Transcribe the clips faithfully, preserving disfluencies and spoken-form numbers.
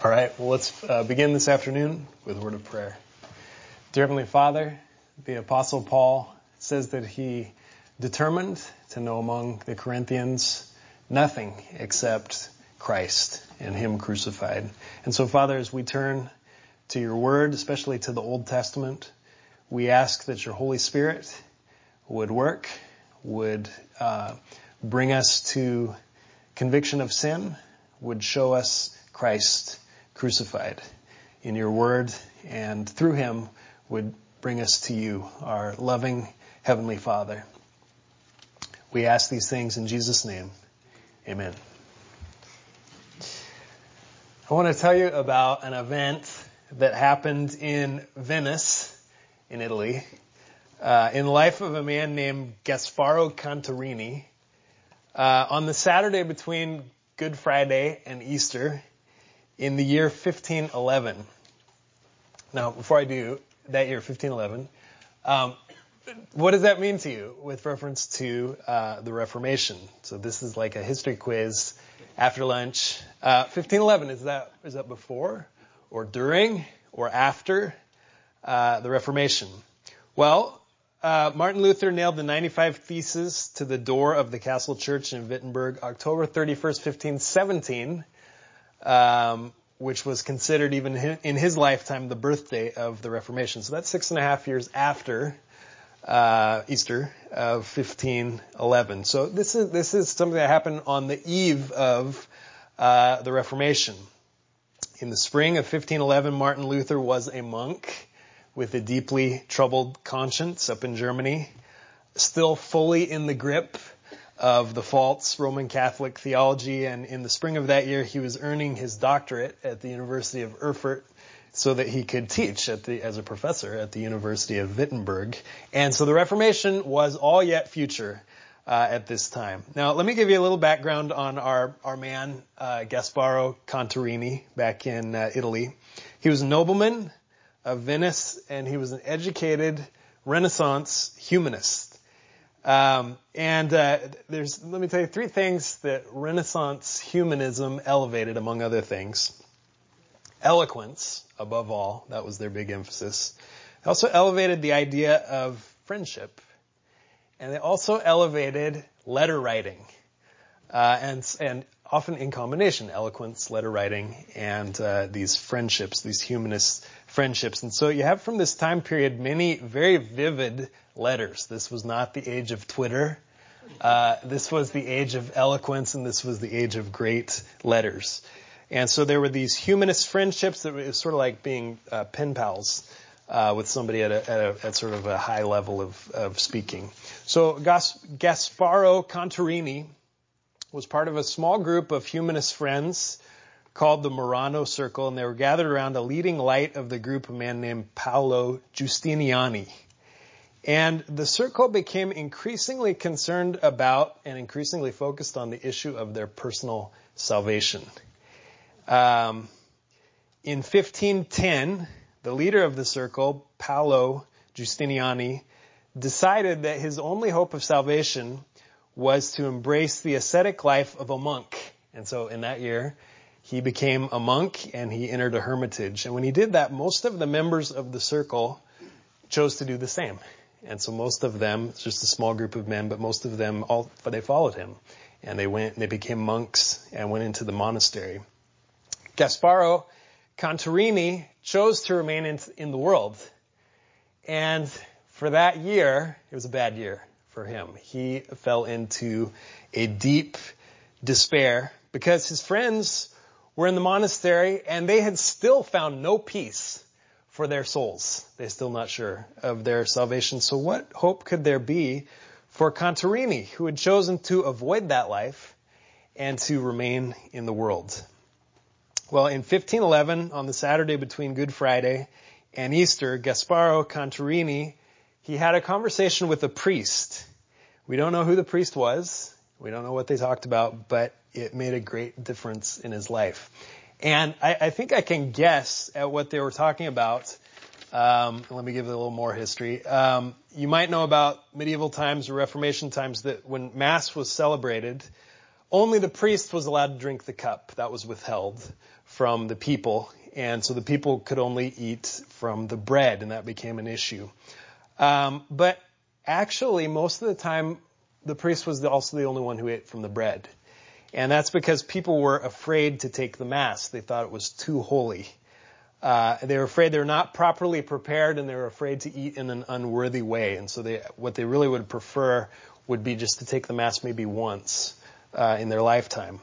All right, well, let's uh, begin this afternoon with a word of prayer. Dear Heavenly Father, the Apostle Paul says that he determined to know among the Corinthians nothing except Christ and Him crucified. And so, Father, as we turn to your word, especially to the Old Testament, we ask that your Holy Spirit would work, would uh, bring us to conviction of sin, would show us Christ crucified in your word, and through him would bring us to you, our loving Heavenly Father. We ask these things in Jesus' name. Amen. I want to tell you about an event that happened in Venice, in Italy, uh, in the life of a man named Gasparo Contarini. Uh, on the Saturday between Good Friday and Easter, in the year fifteen eleven. Now, before I do, that year, fifteen eleven, um, what does that mean to you with reference to uh, the Reformation? So this is like a history quiz after lunch. Uh, fifteen eleven, is that is that before or during or after uh, the Reformation? Well, uh, Martin Luther nailed the ninety-five Theses to the door of the Castle Church in Wittenberg, October thirty-first, fifteen seventeen. Um, which was considered even in his lifetime the birthday of the Reformation. So that's six and a half years after uh, Easter of fifteen eleven. So this is this is something that happened on the eve of uh, the Reformation. In the spring of fifteen eleven, Martin Luther was a monk with a deeply troubled conscience up in Germany, still fully in the grip of the false Roman Catholic theology, and in the spring of that year he was earning his doctorate at the University of Erfurt so that he could teach at the, as a professor at the University of Wittenberg. And so the Reformation was all yet future uh, at this time. Now let me give you a little background on our, our man uh, Gasparo Contarini back in uh, Italy. He was a nobleman of Venice, and he was an educated Renaissance humanist. Um, and uh, there's, let me tell you, three things that Renaissance humanism elevated, among other things. Eloquence, above all, that was their big emphasis. They also elevated the idea of friendship. And they also elevated letter writing, uh, and and often in combination, eloquence, letter writing, and uh, these friendships, these humanist friendships. And so you have from this time period many very vivid letters. This was not the age of Twitter. Uh, this was the age of eloquence, and this was the age of great letters. And so there were these humanist friendships that were sort of like being uh, pen pals uh, with somebody at, a, at, a, at sort of a high level of, of speaking. So Gas, Gasparo Contarini was part of a small group of humanist friends called the Murano Circle, and they were gathered around a leading light of the group, a man named Paolo Giustiniani. And the circle became increasingly concerned about and increasingly focused on the issue of their personal salvation. Um, in fifteen ten, the leader of the circle, Paolo Giustiniani, decided that his only hope of salvation was to embrace the ascetic life of a monk. And so in that year, he became a monk and he entered a hermitage. And when he did that, most of the members of the circle chose to do the same. And so most of them, it's just a small group of men, but most of them, all they followed him. And they went and they became monks and went into the monastery. Gasparo Contarini chose to remain in, in the world. And for that year, it was a bad year for him. He fell into a deep despair because his friends were in the monastery and they had still found no peace for their souls. They're still not sure of their salvation. So what hope could there be for Contarini, who had chosen to avoid that life and to remain in the world? Well, in fifteen eleven, on the Saturday between Good Friday and Easter, Gasparo Contarini, he had a conversation with a priest. We don't know who the priest was. We don't know what they talked about, but it made a great difference in his life. And I, I think I can guess at what they were talking about. Um, let me give it a little more history. Um, you might know about medieval times or Reformation times that when Mass was celebrated, only the priest was allowed to drink the cup. That was withheld from the people. And so the people could only eat from the bread, and that became an issue. Um, but actually, most of the time, the priest was also the only one who ate from the bread. And that's because people were afraid to take the Mass. They thought it was too holy. Uh, they were afraid they were not properly prepared, and they were afraid to eat in an unworthy way. And so they, what they really would prefer would be just to take the Mass maybe once uh, in their lifetime.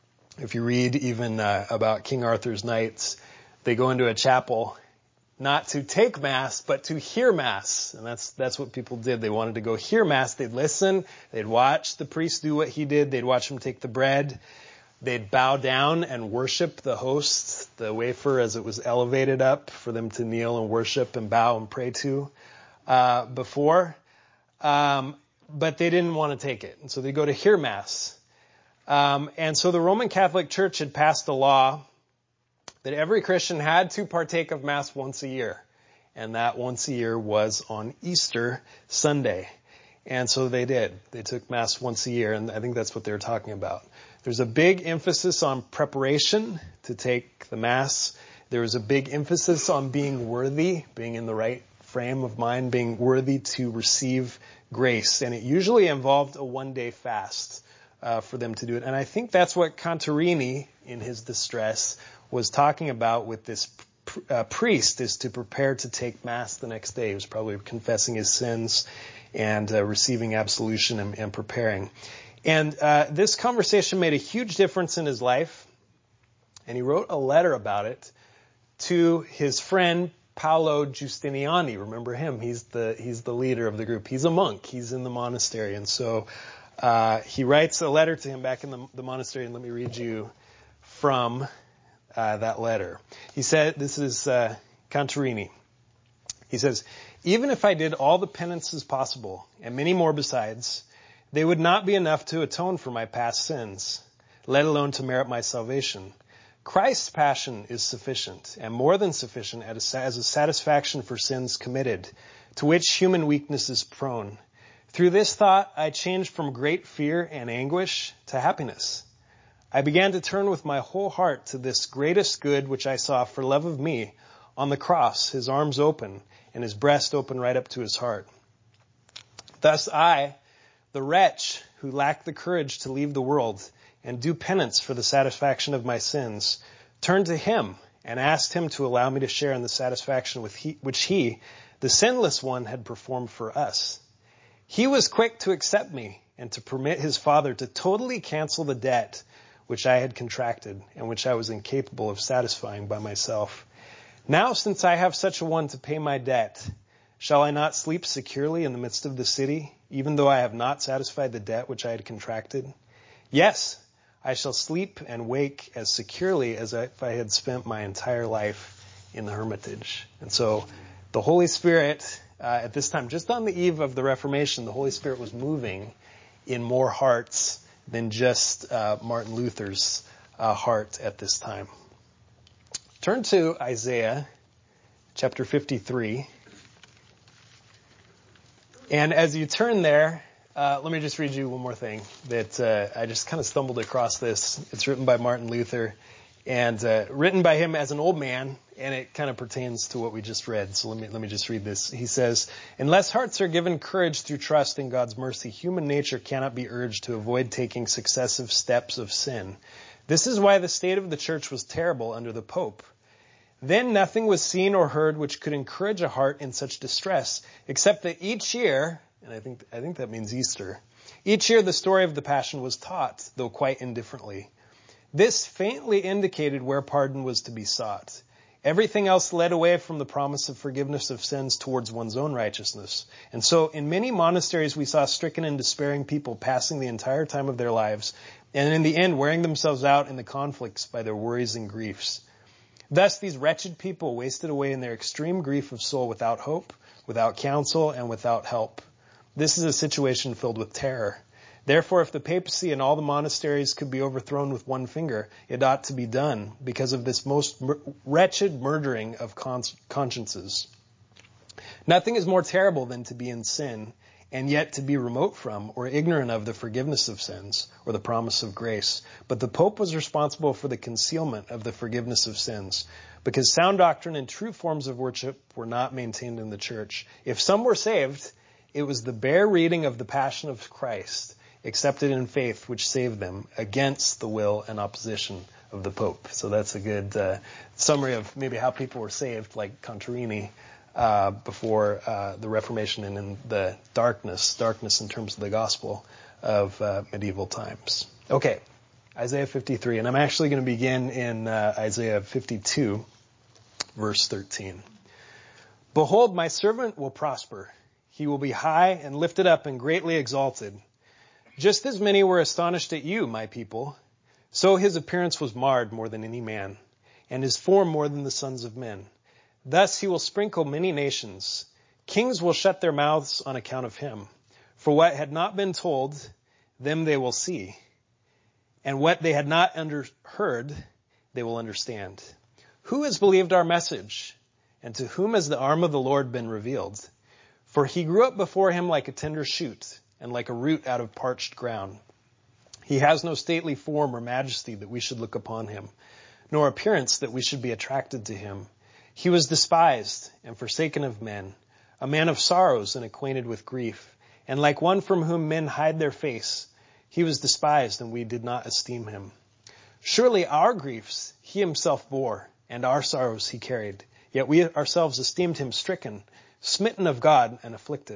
If you read even uh, about King Arthur's knights, they go into a chapel not to take Mass, but to hear Mass. And that's that's what people did. They wanted to go hear Mass. They'd listen. They'd watch the priest do what he did. They'd watch him take the bread. They'd bow down and worship the host, the wafer, as it was elevated up for them to kneel and worship and bow and pray to uh, before. Um, but they didn't want to take it. And so they go to hear Mass. Um, and so the Roman Catholic Church had passed a law that every Christian had to partake of Mass once a year. And that once a year was on Easter Sunday. And so they did. They took Mass once a year, and I think that's what they were talking about. There's a big emphasis on preparation to take the Mass. There was a big emphasis on being worthy, being in the right frame of mind, being worthy to receive grace. And it usually involved a one-day fast uh, for them to do it. And I think that's what Contarini, in his distress, was talking about with this uh, priest, is to prepare to take Mass the next day. He was probably confessing his sins and uh, receiving absolution and, and preparing. And uh, this conversation made a huge difference in his life, and he wrote a letter about it to his friend Paolo Giustiniani. Remember him? He's the he's the leader of the group. He's a monk. He's in the monastery, and so uh, he writes a letter to him back in the, the monastery. And let me read you from uh, that letter. He said, "This is uh, Contarini." He says, "Even if I did all the penances possible, and many more besides, they would not be enough to atone for my past sins, let alone to merit my salvation. Christ's passion is sufficient, and more than sufficient as a satisfaction for sins committed, to which human weakness is prone. Through this thought, I changed from great fear and anguish to happiness. I began to turn with my whole heart to this greatest good which I saw for love of me on the cross, his arms open, and his breast open right up to his heart. Thus I, the wretch who lacked the courage to leave the world and do penance for the satisfaction of my sins, turned to him and asked him to allow me to share in the satisfaction with he, which he, the sinless one, had performed for us. He was quick to accept me and to permit his Father to totally cancel the debt which I had contracted and which I was incapable of satisfying by myself. Now, since I have such a one to pay my debt, shall I not sleep securely in the midst of the city, even though I have not satisfied the debt which I had contracted? Yes, I shall sleep and wake as securely as if I had spent my entire life in the hermitage." And so the Holy Spirit, uh, at this time, just on the eve of the Reformation, the Holy Spirit was moving in more hearts than just uh, Martin Luther's uh, heart at this time. Turn to Isaiah chapter fifty-three. And as you turn there, uh, let me just read you one more thing that uh, I just kind of stumbled across this. It's written by Martin Luther and uh, written by him as an old man, and it kind of pertains to what we just read. So let me let me just read this. He says, "Unless hearts are given courage through trust in God's mercy, human nature cannot be urged to avoid taking successive steps of sin. This is why the state of the church was terrible under the Pope. Then nothing was seen or heard which could encourage a heart in such distress, except that each year," and I think I think that means Easter, "each year the story of the Passion was taught, though quite indifferently. This faintly indicated where pardon was to be sought. Everything else led away from the promise of forgiveness of sins towards one's own righteousness. And so in many monasteries we saw stricken and despairing people passing the entire time of their lives, and in the end wearing themselves out in the conflicts by their worries and griefs. Thus these wretched people wasted away in their extreme grief of soul without hope, without counsel, and without help. This is a situation filled with terror. Therefore, if the papacy and all the monasteries could be overthrown with one finger, it ought to be done because of this most mur- wretched murdering of cons- consciences. Nothing is more terrible than to be in sin and yet to be remote from or ignorant of the forgiveness of sins or the promise of grace. But the Pope was responsible for the concealment of the forgiveness of sins, because sound doctrine and true forms of worship were not maintained in the church. If some were saved, it was the bare reading of the Passion of Christ, accepted in faith, which saved them against the will and opposition of the Pope. So that's a good uh, summary of maybe how people were saved, like Contarini, uh, before uh, the Reformation and in the darkness, darkness in terms of the gospel of uh, medieval times. Okay, Isaiah fifty-three, and I'm actually going to begin in uh, Isaiah fifty-two, verse thirteen. Behold, my servant will prosper. He will be high and lifted up and greatly exalted. Just as many were astonished at you, my people, so his appearance was marred more than any man, and his form more than the sons of men. Thus he will sprinkle many nations. Kings will shut their mouths on account of him. For what had not been told, them they will see, and what they had not under- heard, they will understand. Who has believed our message, and to whom has the arm of the Lord been revealed? For he grew up before him like a tender shoot, and like a root out of parched ground. He has no stately form or majesty that we should look upon him, nor appearance that we should be attracted to him. He was despised and forsaken of men, a man of sorrows and acquainted with grief, and like one from whom men hide their face, he was despised and we did not esteem him. Surely our griefs he himself bore, and our sorrows he carried, yet we ourselves esteemed him stricken, smitten of God, and afflicted.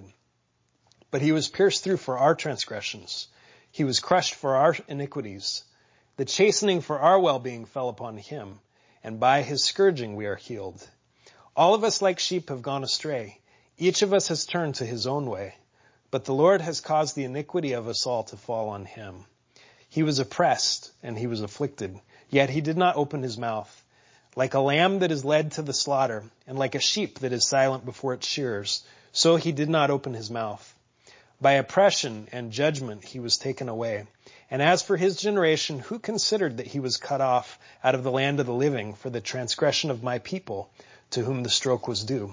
But he was pierced through for our transgressions. He was crushed for our iniquities. The chastening for our well-being fell upon him, and by his scourging we are healed. All of us like sheep have gone astray. Each of us has turned to his own way. But the Lord has caused the iniquity of us all to fall on him. He was oppressed, and he was afflicted, yet he did not open his mouth. Like a lamb that is led to the slaughter, and like a sheep that is silent before its shearers, so he did not open his mouth. By oppression and judgment he was taken away. And as for his generation, who considered that he was cut off out of the land of the living for the transgression of my people, to whom the stroke was due?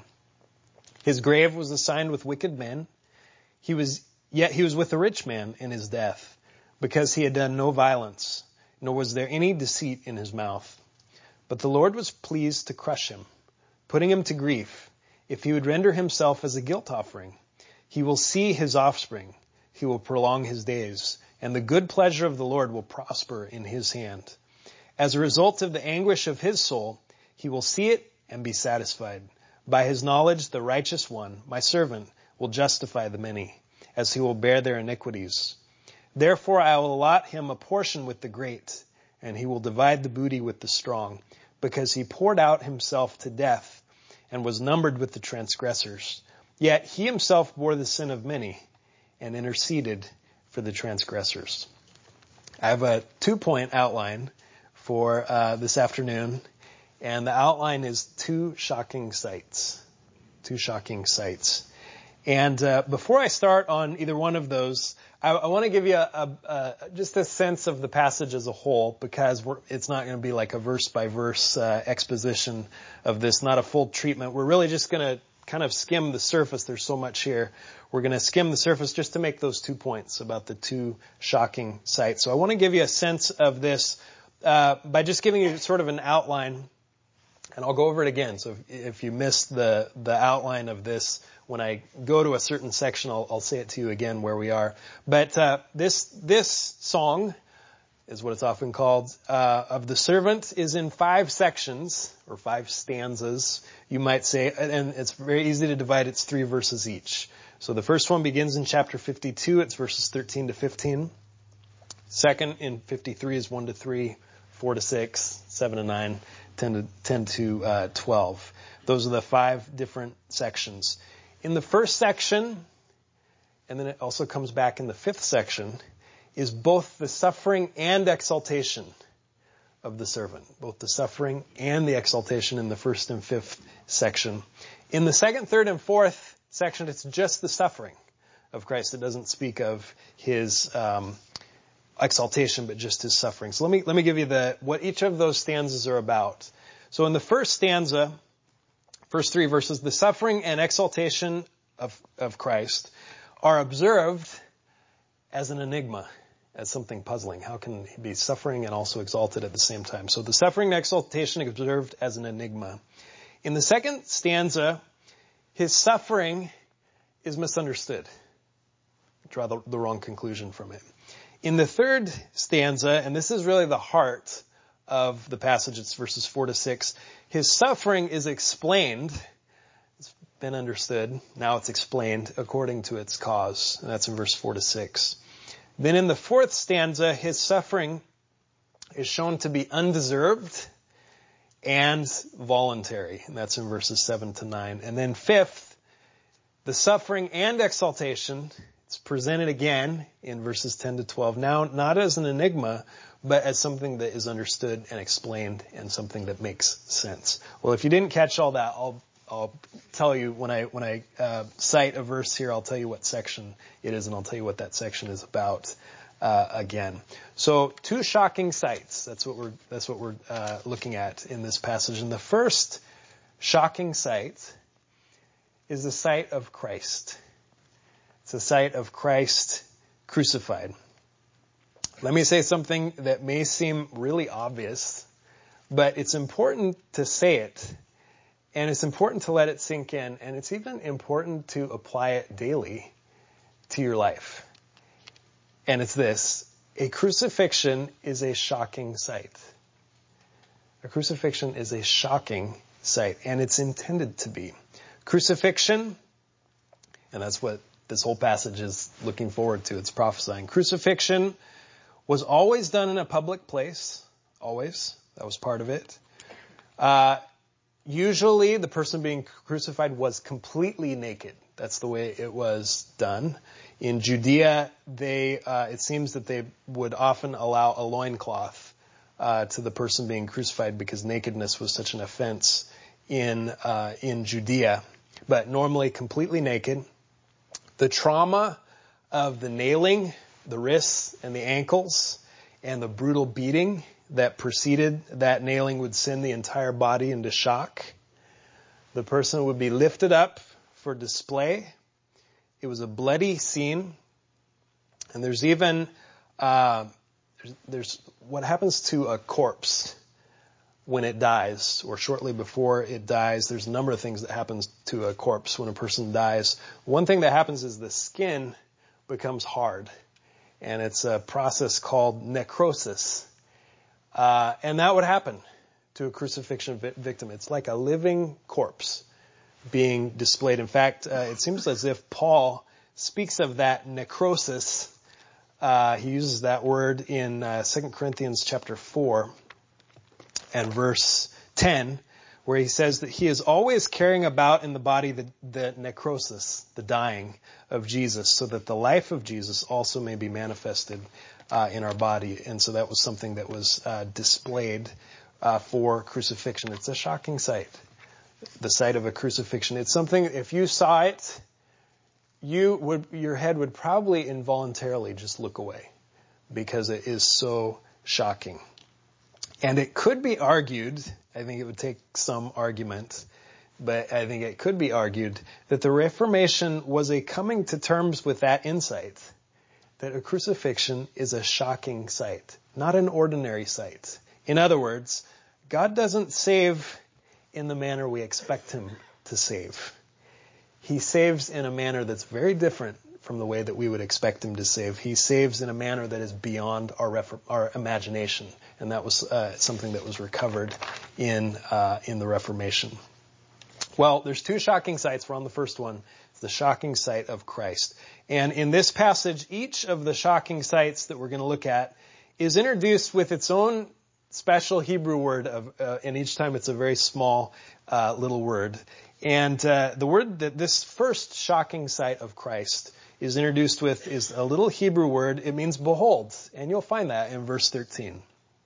His grave was assigned with wicked men. He was, yet he was with a rich man in his death, because he had done no violence, nor was there any deceit in his mouth. But the Lord was pleased to crush him, putting him to grief, if he would render himself as a guilt offering. He will see his offspring. He will prolong his days, and the good pleasure of the Lord will prosper in his hand. As a result of the anguish of his soul, he will see it and be satisfied. By his knowledge, the righteous one, my servant, will justify the many, as he will bear their iniquities. Therefore I will allot him a portion with the great, and he will divide the booty with the strong, because he poured out himself to death and was numbered with the transgressors. Yet he himself bore the sin of many and interceded for the transgressors. I have a two-point outline for uh, this afternoon, and the outline is two shocking sights. Two shocking sights. And uh, before I start on either one of those, I, I want to give you a, a, a, just a sense of the passage as a whole, because we're, it's not going to be like a verse-by-verse uh, exposition of this, not a full treatment. We're really just going to kind of skim the surface. There's so much here. We're going to skim the surface just to make those two points about the two shocking sights. So I want to give you a sense of this uh, by just giving you sort of an outline, and I'll go over it again. So if, if you missed the, the outline of this, when I go to a certain section, I'll, I'll say it to you again where we are. But uh, this this song is what it's often called, uh, of the servant, is in five sections, or five stanzas, you might say, and it's very easy to divide. It's three verses each. So the first one begins in chapter fifty-two, it's verses thirteen to fifteen. Second in fifty-three is one to three, four to six, seven to nine, ten to, ten to uh, twelve. Those are the five different sections. In the first section, and then it also comes back in the fifth section, is both the suffering and exaltation of the servant. Both the suffering and the exaltation in the first and fifth section. In the second, third, and fourth section, it's just the suffering of Christ. It doesn't speak of his um, exaltation, but just his suffering. So let me let me give you the what each of those stanzas are about. So in the first stanza, first three verses, the suffering and exaltation of, of Christ are observed as an enigma, as something puzzling. How can he be suffering and also exalted at the same time? So the suffering and exaltation observed as an enigma. In the second stanza, his suffering is misunderstood. Draw the, the wrong conclusion from it. In the third stanza, and this is really the heart of the passage, it's verses four to six, his suffering is explained. It's been understood. Now it's explained according to its cause. And that's in verse four to six. Then in the fourth stanza, his suffering is shown to be undeserved and voluntary. And that's in verses seven to nine. And then fifth, the suffering and exaltation, it's presented again in verses ten to twelve. Now, not as an enigma, but as something that is understood and explained and something that makes sense. Well, if you didn't catch all that, I'll I'll tell you when I when I uh, cite a verse here, I'll tell you what section it is, and I'll tell you what that section is about uh, again. So, two shocking sights. That's what we're that's what we're uh, looking at in this passage. And the first shocking sight is the sight of Christ. It's the sight of Christ crucified. Let me say something that may seem really obvious, but it's important to say it. And it's important to let it sink in, and it's even important to apply it daily to your life. And it's this: a crucifixion is a shocking sight. A crucifixion is a shocking sight, and it's intended to be. Crucifixion, and that's what this whole passage is looking forward to. It's prophesying. Crucifixion was always done in a public place. Always. That was part of it. Uh, Usually, the person being crucified was completely naked. That's the way it was done. In Judea, they uh, it seems that they would often allow a loincloth uh, to the person being crucified because nakedness was such an offense in uh, in Judea. But normally, completely naked. The trauma of the nailing, the wrists and the ankles, and the brutal beating that preceded that nailing would send the entire body into shock. The person would be lifted up for display. It was a bloody scene. And there's even, uh, there's, there's what happens to a corpse when it dies, or shortly before it dies. There's a number of things that happens to a corpse when a person dies. One thing that happens is the skin becomes hard. And it's a process called necrosis. Uh, and that would happen to a crucifixion vi- victim. It's like a living corpse being displayed. In fact, uh, it seems as if Paul speaks of that necrosis. Uh, he uses that word in uh, Second Corinthians chapter four and verse ten, where he says that he is always carrying about in the body the, the necrosis, the dying of Jesus, so that the life of Jesus also may be manifested Uh, in our body. And so that was something that was uh, displayed uh, for crucifixion. It's a shocking sight, the sight of a crucifixion. It's something, if you saw it, you would, your head would probably involuntarily just look away because it is so shocking. And it could be argued, I think it would take some argument, but I think it could be argued that the Reformation was a coming to terms with that insight, that a crucifixion is a shocking sight, not an ordinary sight. In other words, God doesn't save in the manner we expect him to save. He saves in a manner that's very different from the way that we would expect him to save. He saves in a manner that is beyond our refer- our imagination. And that was uh, something that was recovered in uh, in the Reformation. Well, there's two shocking sights. We're on the first one. It's the shocking sight of Christ. And in this passage, each of the shocking sights that we're going to look at is introduced with its own special Hebrew word, of, uh, and each time it's a very small uh, little word. And uh, the word that this first shocking sight of Christ is introduced with is a little Hebrew word. It means behold. And you'll find that in verse thirteen.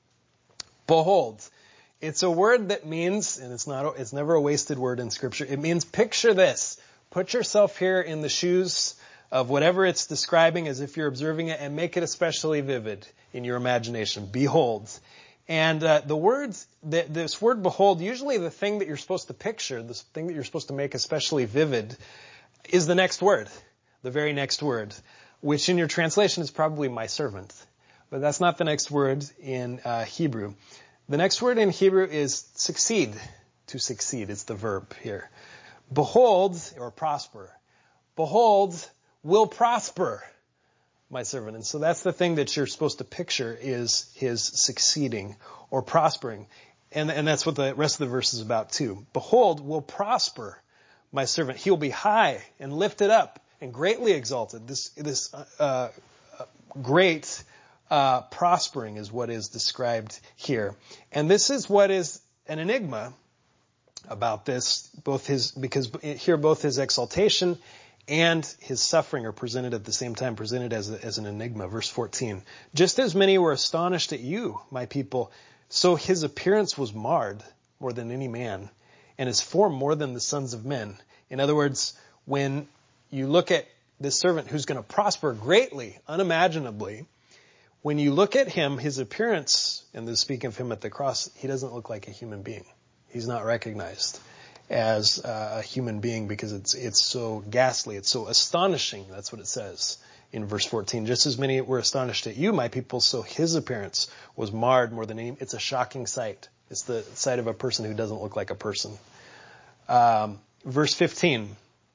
Behold. It's a word that means, and it's not, it's never a wasted word in Scripture, it means picture this. Put yourself here in the shoes of whatever it's describing as if you're observing it, and make it especially vivid in your imagination. Behold. And uh, the words, the, this word behold, usually the thing that you're supposed to picture, the thing that you're supposed to make especially vivid, is the next word. the very next word, which in your translation is probably my servant. But that's not the next word in uh, Hebrew. The next word in Hebrew is succeed. To succeed is the verb here. Behold, or prosper. Behold, will prosper my servant. And so that's the thing that you're supposed to picture is his succeeding or prospering. And, and that's what the rest of the verse is about too. Behold, will prosper my servant. He will be high and lifted up and greatly exalted. This, this, uh, uh great, uh, prospering is what is described here. And this is what is an enigma about this, both his, because here both his exaltation and his suffering are presented at the same time, presented as, a, as an enigma. Verse fourteen. Just as many were astonished at you, my people, so his appearance was marred more than any man, and his form more than the sons of men. In other words, when you look at this servant who's going to prosper greatly, unimaginably, when you look at him, his appearance, and this speaking of him at the cross, he doesn't look like a human being. He's not recognized as uh, a human being because it's it's so ghastly, it's so astonishing. That's what it says in verse fourteen. Just as many were astonished at you, my people, so his appearance was marred more than any. It's a shocking sight. It's the sight of a person who doesn't look like a person. Um, verse fifteen.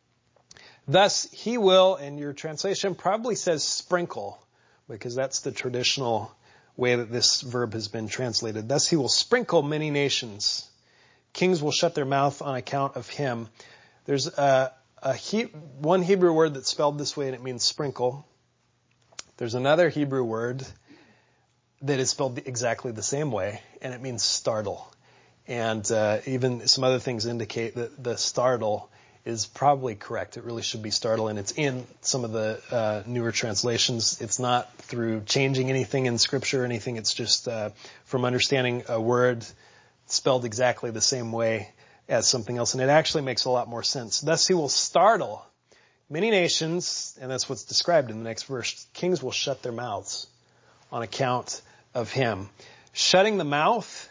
Thus he will, and your translation probably says sprinkle, because that's the traditional way that this verb has been translated. Thus he will sprinkle many nations. Kings will shut their mouth on account of him. There's a, a he, one Hebrew word that's spelled this way, and it means sprinkle. There's another Hebrew word that is spelled exactly the same way, and it means startle. And uh, even some other things indicate that the startle is probably correct. It really should be startle, and it's in some of the uh, newer translations. It's not through changing anything in Scripture or anything. It's just uh, from understanding a word spelled exactly the same way as something else. And it actually makes a lot more sense. Thus he will startle many nations, and that's what's described in the next verse. Kings will shut their mouths on account of him. Shutting the mouth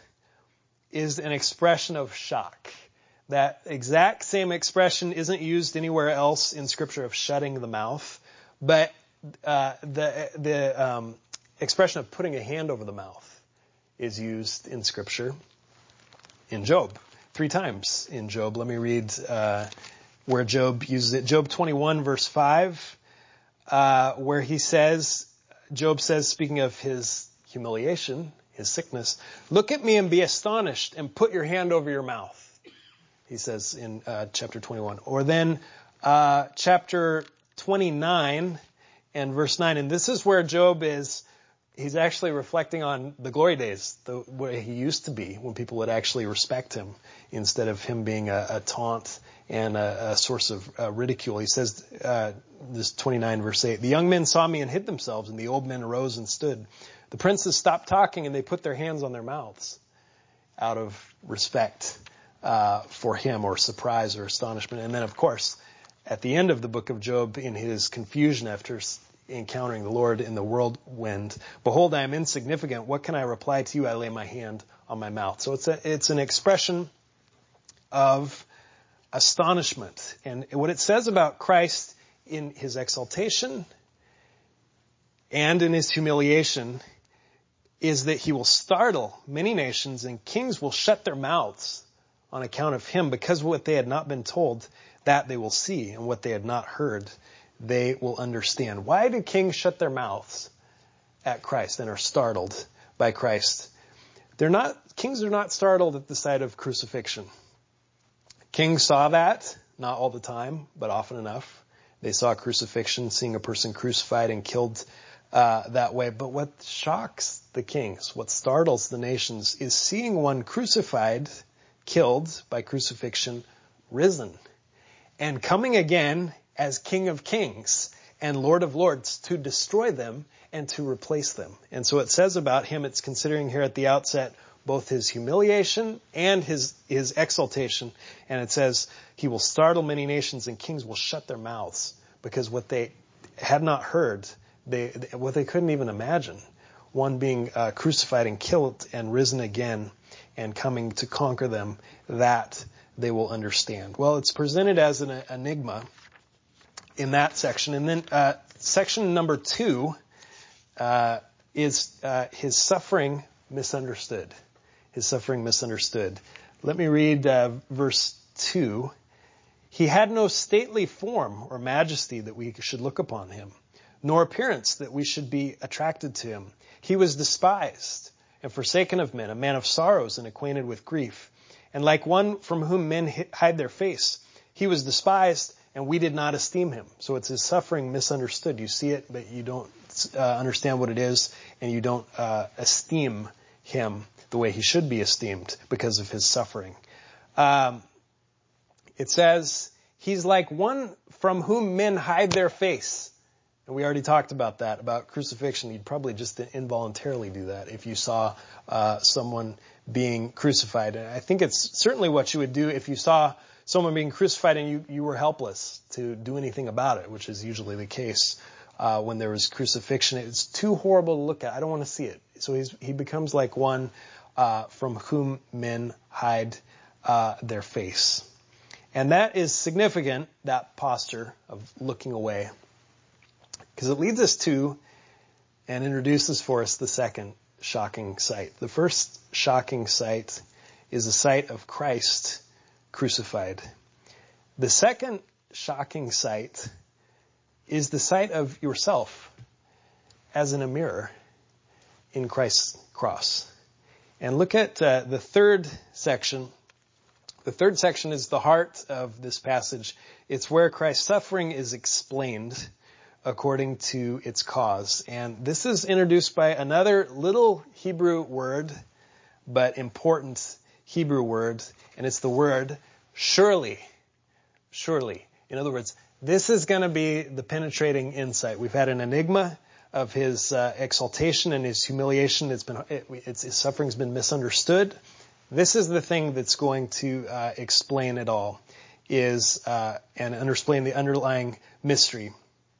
is an expression of shock. That exact same expression isn't used anywhere else in Scripture of shutting the mouth, but uh, the the um, expression of putting a hand over the mouth is used in Scripture. In Job, three times in Job. Let me read uh, where Job uses it. Job twenty-one, verse five, uh, where he says, Job says, speaking of his humiliation, his sickness, look at me and be astonished and put your hand over your mouth, he says in uh, chapter twenty-one. Or then uh, chapter twenty-nine and verse nine. And this is where Job is He's actually reflecting on the glory days, the way he used to be, when people would actually respect him instead of him being a, a taunt and a, a source of uh, ridicule. He says, uh, this twenty-nine verse eight, the young men saw me and hid themselves, and the old men arose and stood. The princes stopped talking, and they put their hands on their mouths out of respect uh, for him, or surprise or astonishment. And then, of course, at the end of the book of Job, in his confusion after encountering the Lord in the whirlwind, behold, I am insignificant. What can I reply to you? I lay my hand on my mouth. So it's a, it's an expression of astonishment. And what it says about Christ in his exaltation and in his humiliation is that he will startle many nations, and kings will shut their mouths on account of him, because what they had not been told, that they will see, and what they had not heard, they will understand. Why do kings shut their mouths at Christ and are startled by Christ? They're not, kings are not startled at the sight of crucifixion. Kings saw that, not all the time, but often enough. They saw crucifixion, seeing a person crucified and killed uh, that way. But what shocks the kings, what startles the nations, is seeing one crucified, killed by crucifixion, risen, and coming again as King of Kings and Lord of Lords to destroy them and to replace them. And so it says about him, it's considering here at the outset both his humiliation and his, his exaltation. And it says he will startle many nations, and kings will shut their mouths, because what they had not heard, they, what they couldn't even imagine, one being uh, crucified and killed and risen again and coming to conquer them, that they will understand. Well, it's presented as an enigma. in that section. And then uh, section number two uh, is uh, his suffering misunderstood. His suffering misunderstood. Let me read uh, verse two. He had no stately form or majesty that we should look upon him, nor appearance that we should be attracted to him. He was despised and forsaken of men, a man of sorrows and acquainted with grief. And like one from whom men hide their face, he was despised, and we did not esteem him. So it's his suffering misunderstood. You see it, but you don't uh, understand what it is, and you don't uh, esteem him the way he should be esteemed because of his suffering. Um, it says, he's like one from whom men hide their face. And we already talked about that, about crucifixion. You'd probably just involuntarily do that if you saw uh, someone being crucified. And I think it's certainly what you would do if you saw someone being crucified and you, you were helpless to do anything about it, which is usually the case uh, when there was crucifixion. It's too horrible to look at. I don't want to see it. So he's, he becomes like one uh, from whom men hide uh, their face. And that is significant, that posture of looking away, because it leads us to and introduces for us the second shocking sight. The first shocking sight is the sight of Christ crucified. The second shocking sight is the sight of yourself as in a mirror in Christ's cross. And look at uh, the third section. The third section is the heart of this passage. It's where Christ's suffering is explained according to its cause. And this is introduced by another little Hebrew word, but important Hebrew word, and it's the word surely. Surely. In other words, this is going to be the penetrating insight. We've had an enigma of his uh, exaltation and his humiliation. It's been, it, it's, his suffering's been misunderstood. This is the thing that's going to uh, explain it all, is uh, and explain the underlying mystery.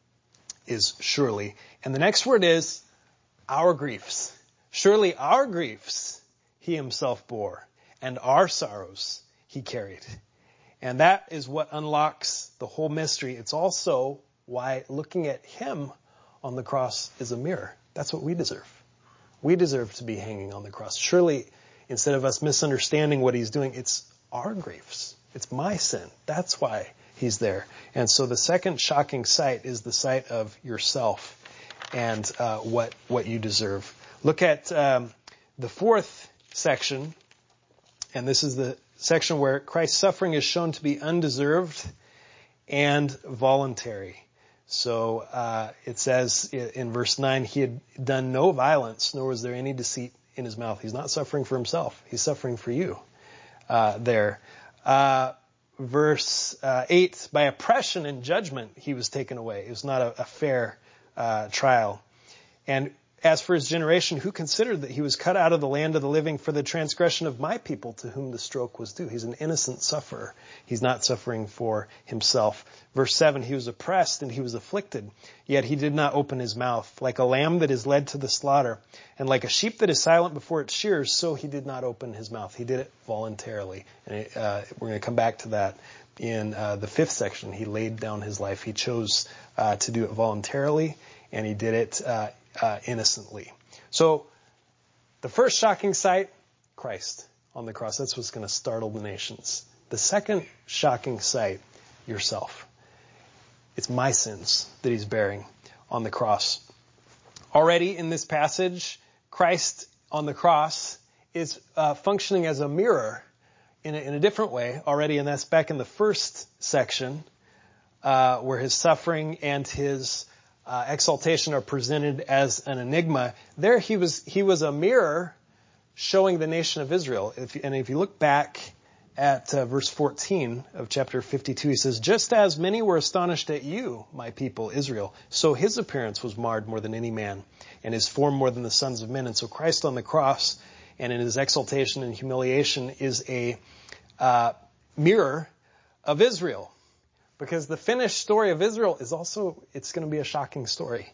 Is surely. And the next word is our griefs. Surely our griefs he himself bore, and our sorrows he carried. And that is what unlocks the whole mystery. It's also why looking at him on the cross is a mirror. That's what we deserve. We deserve to be hanging on the cross. Surely, instead of us misunderstanding what he's doing, it's our griefs. It's my sin. That's why he's there. And so the second shocking sight is the sight of yourself and uh, what what you deserve. Look at um, the fourth section, and this is the section where Christ's suffering is shown to be undeserved and voluntary. So uh, it says in verse nine, he had done no violence, nor was there any deceit in his mouth. He's not suffering for himself. He's suffering for you uh, there. Uh, Verse uh, eight, by oppression and judgment he was taken away. It was not a, a fair uh, trial. And as for his generation, who considered that he was cut out of the land of the living for the transgression of my people to whom the stroke was due? He's an innocent sufferer. He's not suffering for himself. Verse seven, he was oppressed and he was afflicted, yet he did not open his mouth. Like a lamb that is led to the slaughter, and like a sheep that is silent before its shears, so he did not open his mouth. He did it voluntarily. And it, uh, we're going to come back to that in uh, the fifth section. He laid down his life. He chose uh, to do it voluntarily, and he did it uh, uh, innocently. So the first shocking sight, Christ on the cross. That's what's going to startle the nations. The second shocking sight, yourself. It's my sins that he's bearing on the cross. Already in this passage, Christ on the cross is uh, functioning as a mirror in a, in a different way already, and that's back in the first section uh, where his suffering and his uh, exaltation are presented as an enigma. There he was he was a mirror showing the nation of Israel. If, and if you look back at uh, verse fourteen of chapter fifty-two, he says, just as many were astonished at you, my people, Israel, so his appearance was marred more than any man, and his form more than the sons of men. And so Christ on the cross and in his exaltation and humiliation is a uh, mirror of Israel. Because the finished story of Israel is also, it's going to be a shocking story.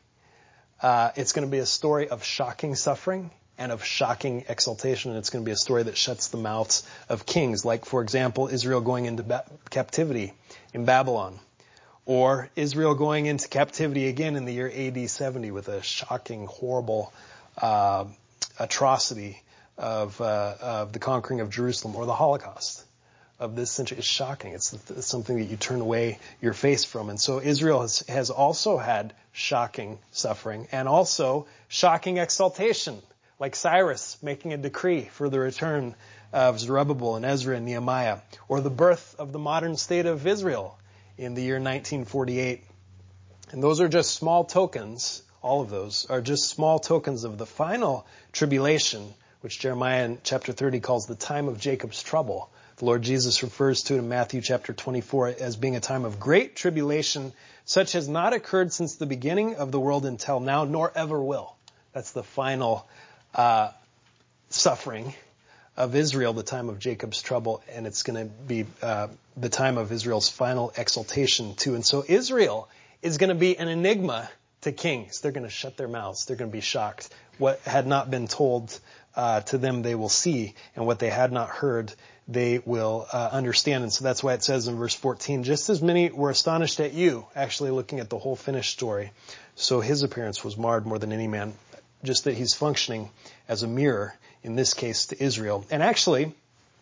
Uh, it's going to be a story of shocking suffering and of shocking exaltation. And it's going to be a story that shuts the mouths of kings. Like, for example, Israel going into ba- captivity in Babylon. Or Israel going into captivity again in the year A D seventy with a shocking, horrible uh, atrocity of, uh, of the conquering of Jerusalem, or the Holocaust of this century. Is shocking. It's, it's something that you turn away your face from. And so Israel has, has also had shocking suffering and also shocking exaltation, like Cyrus making a decree for the return of Zerubbabel and Ezra and Nehemiah, or the birth of the modern state of Israel in the year nineteen forty-eight. And those are just small tokens, all of those are just small tokens of the final tribulation, which Jeremiah in chapter thirty calls the time of Jacob's trouble. The Lord Jesus refers to it in Matthew chapter twenty-four as being a time of great tribulation, such has not occurred since the beginning of the world until now, nor ever will. That's the final uh, suffering of Israel, the time of Jacob's trouble, and it's going to be uh, the time of Israel's final exaltation too. And so Israel is going to be an enigma to kings. They're going to shut their mouths. They're going to be shocked. What had not been told uh, to them, they will see, and what they had not heard, they will uh, understand. And so that's why it says in verse fourteen, just as many were astonished at you, actually looking at the whole finished story, so his appearance was marred more than any man, just that he's functioning as a mirror, in this case to Israel. And actually,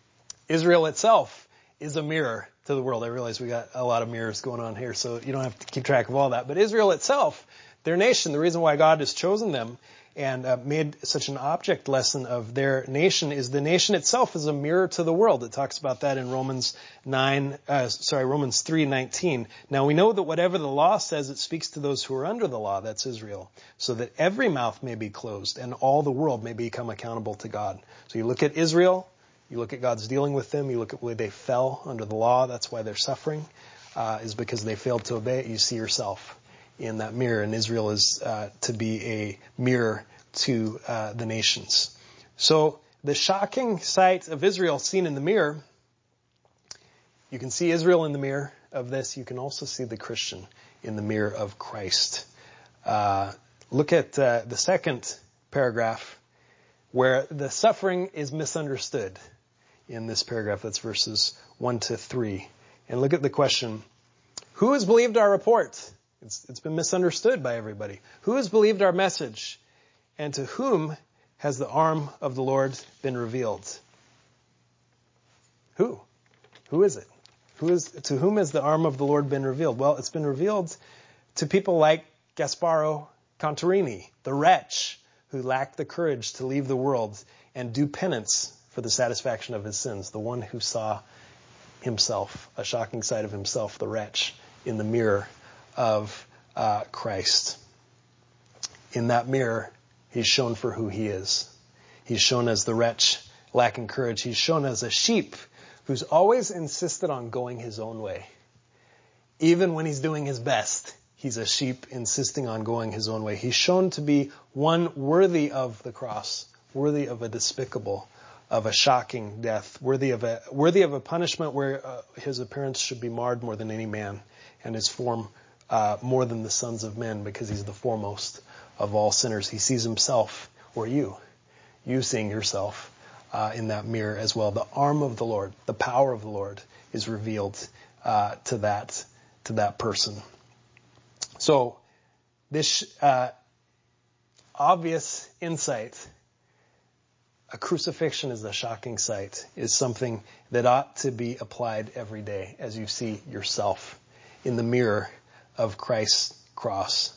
Israel itself is a mirror to the world. I realize we got a lot of mirrors going on here, so you don't have to keep track of all that. But Israel itself, their nation, the reason why God has chosen them and uh, made such an object lesson of their nation is the nation itself is a mirror to the world. It talks about that in Romans nine, uh, sorry, Romans three nineteen. Now we know that whatever the law says, it speaks to those who are under the law, that's Israel, so that every mouth may be closed and all the world may become accountable to God. So you look at Israel, you look at God's dealing with them, you look at where they fell under the law, that's why they're suffering, uh, is because they failed to obey it. You see yourself in that mirror, and Israel is uh, to be a mirror to uh, the nations. So the shocking sight of Israel seen in the mirror, you can see Israel in the mirror of this. You can also see the Christian in the mirror of Christ. Uh, look at uh, the second paragraph where the suffering is misunderstood in this paragraph. That's verses one to three. And look at the question, who has believed our report? It's, it's been misunderstood by everybody. Who has believed our message? And to whom has the arm of the Lord been revealed? Who? Who is it? Who is, to whom has the arm of the Lord been revealed? Well, it's been revealed to people like Gasparo Contarini, the wretch who lacked the courage to leave the world and do penance for the satisfaction of his sins, the one who saw himself, a shocking sight of himself, the wretch, in the mirror of uh, Christ. In that mirror, he's shown for who he is. He's shown as the wretch lacking courage. He's shown as a sheep who's always insisted on going his own way. Even when he's doing his best, he's a sheep insisting on going his own way. He's shown to be one worthy of the cross, worthy of a despicable, of a shocking death, worthy of a worthy of a punishment where uh, his appearance should be marred more than any man, and his form uh, more than the sons of men, because he's the foremost of all sinners. He sees himself, or you, you seeing yourself uh, in that mirror as well. The arm of the Lord, the power of the Lord is revealed uh, to that to that person. So this uh, obvious insight, a crucifixion is a shocking sight, is something that ought to be applied every day as you see yourself in the mirror of Christ's cross.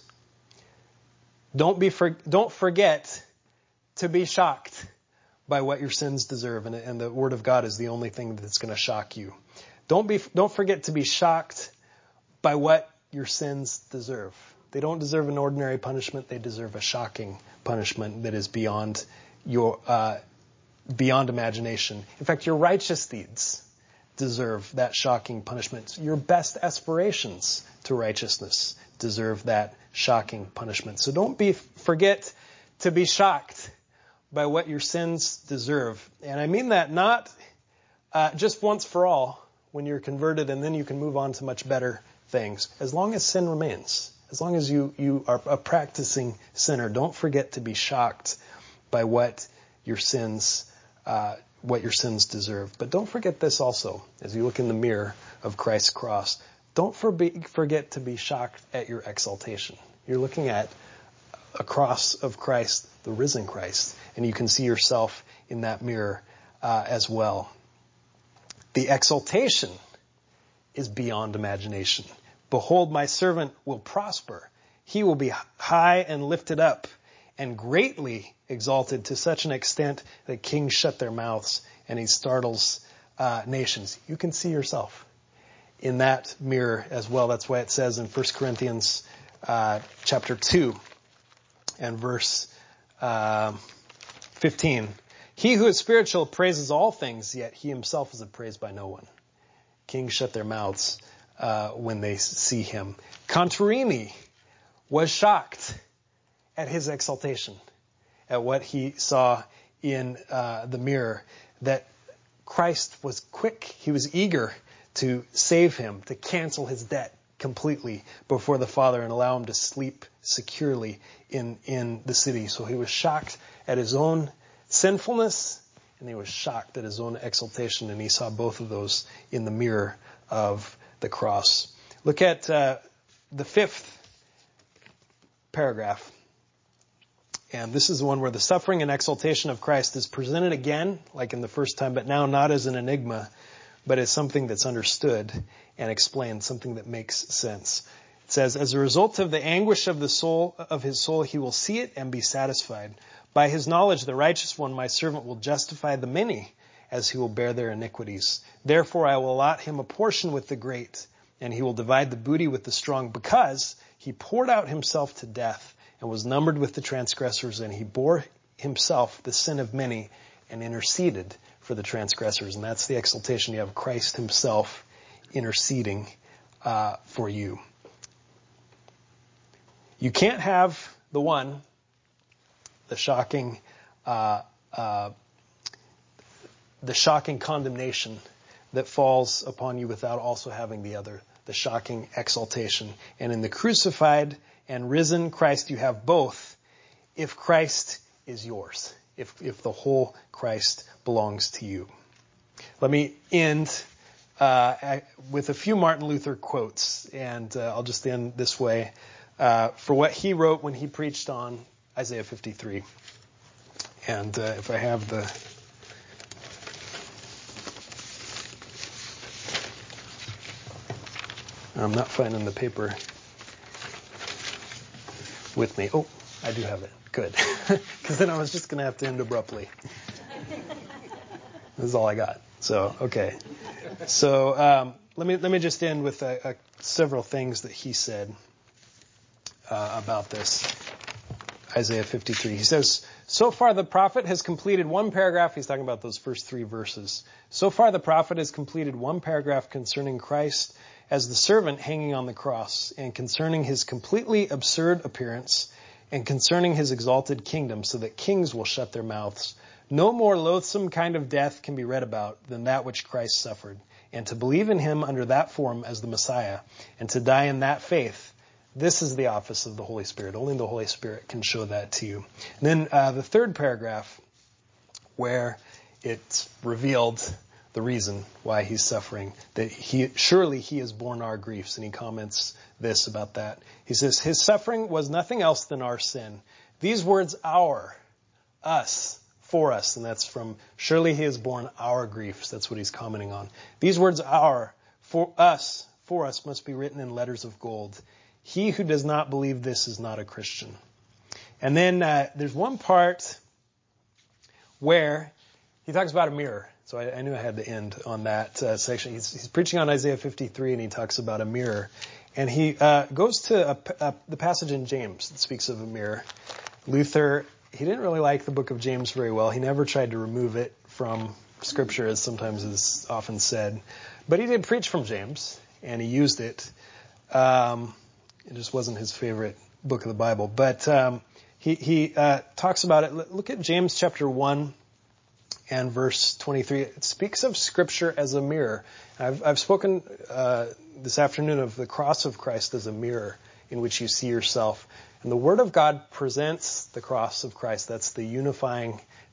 Don't be for, don't forget to be shocked by what your sins deserve, and, and the Word of God is the only thing that's going to shock you. Don't be don't forget to be shocked by what your sins deserve. They don't deserve an ordinary punishment; they deserve a shocking punishment that is beyond your uh, beyond imagination. In fact, your righteous deeds deserve that shocking punishment. Your best aspirations to righteousness deserve that shocking punishment. So don't be forget to be shocked by what your sins deserve. And I mean that not uh, just once for all when you're converted and then you can move on to much better things. As long as sin remains, as long as you, you are a practicing sinner, don't forget to be shocked by what your sins uh, what your sins deserve. But don't forget this also, as you look in the mirror of Christ's cross. don't forbe- forget to be shocked at your exaltation. You're looking at a cross of Christ, the risen Christ, and you can see yourself in that mirror uh, as well. The exaltation is beyond imagination. Behold, my servant will prosper. He will be high and lifted up and greatly exalted to such an extent that kings shut their mouths and he startles uh, nations. You can see yourself in that mirror as well. That's why it says in First Corinthians uh, chapter two and verse uh, fifteen, he who is spiritual praises all things, yet he himself is appraised by no one. Kings shut their mouths uh, when they see him. Contarini was shocked at his exaltation, at what he saw in uh, the mirror, that Christ was quick, he was eager to save him, to cancel his debt completely before the Father and allow him to sleep securely in, in the city. So he was shocked at his own sinfulness, and he was shocked at his own exaltation, and he saw both of those in the mirror of the cross. Look at uh, the fifth paragraph. And this is the one where the suffering and exaltation of Christ is presented again, like in the first time, but now not as an enigma, but as something that's understood and explained, something that makes sense. It says, as a result of the anguish of the soul, of his soul, he will see it and be satisfied. By his knowledge, the righteous one, my servant, will justify the many, as he will bear their iniquities. Therefore, I will allot him a portion with the great, and he will divide the booty with the strong, because he poured out himself to death and was numbered with the transgressors, and he bore himself the sin of many and interceded for the transgressors. And that's the exaltation. You have Christ himself interceding uh, for you. You can't have the one, the shocking, uh, uh, the shocking condemnation that falls upon you without also having the other, the shocking exaltation. And in the crucified and risen Christ, you have both, if Christ is yours, if, if the whole Christ belongs to you. Let me end uh, with a few Martin Luther quotes, and uh, I'll just end this way. Uh, for what he wrote when he preached on Isaiah fifty-three. And uh, if I have the... I'm not finding the paper with me. Oh, I do have it. Good. Because then I was just going to have to end abruptly. This is all I got. So, okay. So um, let me let me just end with a, a, several things that he said uh, about this. Isaiah fifty-three. He says, so far the prophet has completed one paragraph. He's talking about those first three verses. So far the prophet has completed one paragraph concerning Christ as the servant hanging on the cross, and concerning his completely absurd appearance, and concerning his exalted kingdom, so that kings will shut their mouths. No more loathsome kind of death can be read about than that which Christ suffered. And to believe in him under that form as the Messiah, and to die in that faith, this is the office of the Holy Spirit. Only the Holy Spirit can show that to you. And then uh, the third paragraph, where it's revealed the reason why he's suffering, that he surely he has borne our griefs, and he comments this about that. He says, his suffering was nothing else than our sin. These words, our, us, for us, and that's from, surely he has borne our griefs. That's what he's commenting on. These words, our, for us, for us, must be written in letters of gold. He who does not believe this is not a Christian. And then uh, there's one part where he talks about a mirror. So I, I knew I had to end on that uh, section. He's, he's preaching on Isaiah fifty-three, and he talks about a mirror. And he uh, goes to a, a, the passage in James that speaks of a mirror. Luther, he didn't really like the book of James very well. He never tried to remove it from Scripture, as sometimes is often said. But he did preach from James, and he used it. Um, it just wasn't his favorite book of the Bible. But um, he, he uh, talks about it. Look at James chapter one. And verse twenty-three, it speaks of Scripture as a mirror. I've, I've spoken uh, this afternoon of the cross of Christ as a mirror in which you see yourself. And the Word of God presents the cross of Christ. That's the unifying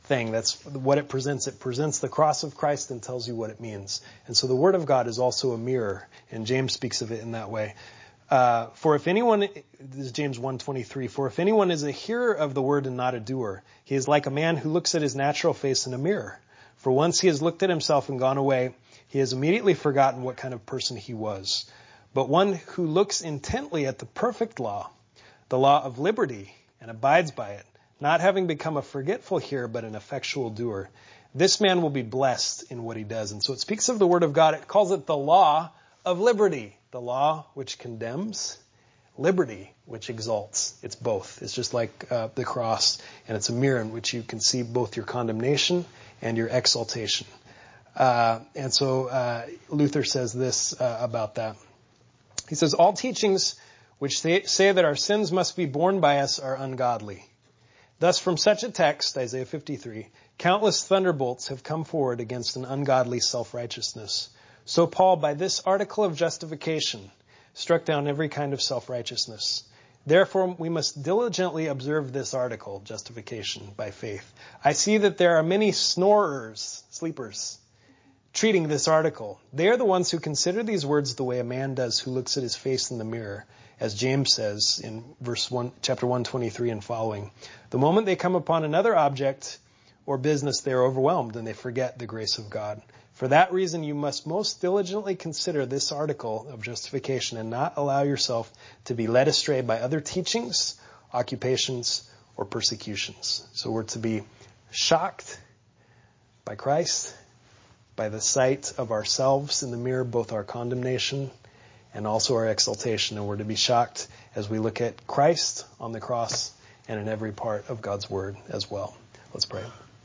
thing. That's what it presents. It presents the cross of Christ and tells you what it means. And so the Word of God is also a mirror, and James speaks of it in that way. Uh, for if anyone, this is James one twenty-three, for if anyone is a hearer of the word and not a doer, he is like a man who looks at his natural face in a mirror. For once he has looked at himself and gone away, he has immediately forgotten what kind of person he was. But one who looks intently at the perfect law, the law of liberty, and abides by it, not having become a forgetful hearer but an effectual doer, this man will be blessed in what he does. And so it speaks of the word of God. It calls it the law of liberty. The law which condemns, liberty which exalts. It's both. It's just like uh, the cross, and it's a mirror in which you can see both your condemnation and your exaltation. Uh, and so uh, Luther says this uh, about that. He says, all teachings which say, say that our sins must be borne by us are ungodly. Thus, from such a text, Isaiah fifty-three, countless thunderbolts have come forward against an ungodly self-righteousness. So Paul, by this article of justification, struck down every kind of self-righteousness. Therefore, we must diligently observe this article, justification by faith. I see that there are many snorers, sleepers, treating this article. They are the ones who consider these words the way a man does who looks at his face in the mirror, as James says in verse one, chapter one twenty-three and following. The moment they come upon another object or business, they are overwhelmed and they forget the grace of God. For that reason, you must most diligently consider this article of justification and not allow yourself to be led astray by other teachings, occupations, or persecutions. So we're to be shocked by Christ, by the sight of ourselves in the mirror, both our condemnation and also our exaltation. And we're to be shocked as we look at Christ on the cross and in every part of God's Word as well. Let's pray.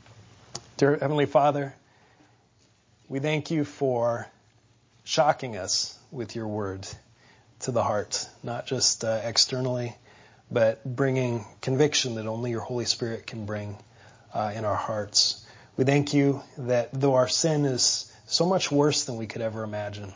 Dear Heavenly Father, we thank you for shocking us with your word to the heart, not just uh, externally, but bringing conviction that only your Holy Spirit can bring uh, in our hearts. We thank you that though our sin is so much worse than we could ever imagine,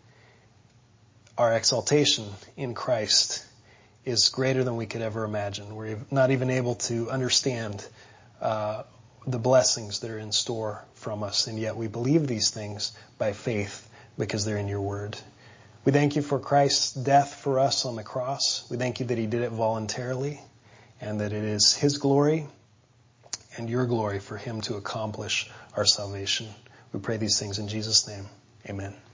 our exaltation in Christ is greater than we could ever imagine. We're not even able to understand uh the blessings that are in store from us, and yet we believe these things by faith because they're in your word. We thank you for Christ's death for us on the cross. We thank you that he did it voluntarily and that it is his glory and your glory for him to accomplish our salvation. We pray these things in Jesus' name. Amen.